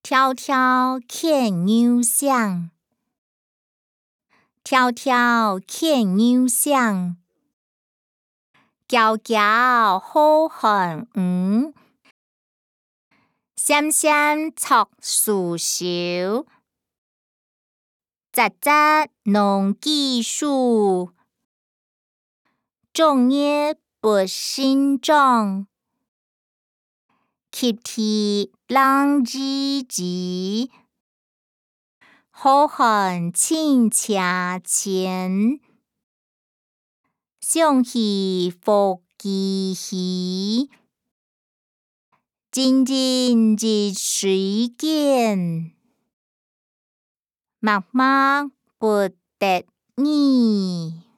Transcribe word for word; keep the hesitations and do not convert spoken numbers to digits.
迢迢牵牛响，迢迢牵牛响，迢迢好汉黄，閃閃促事成，節節農機數，種業不勝長，及第人之時，好漢請車前，上去復其時，蒸蒸日上見，默默不得已。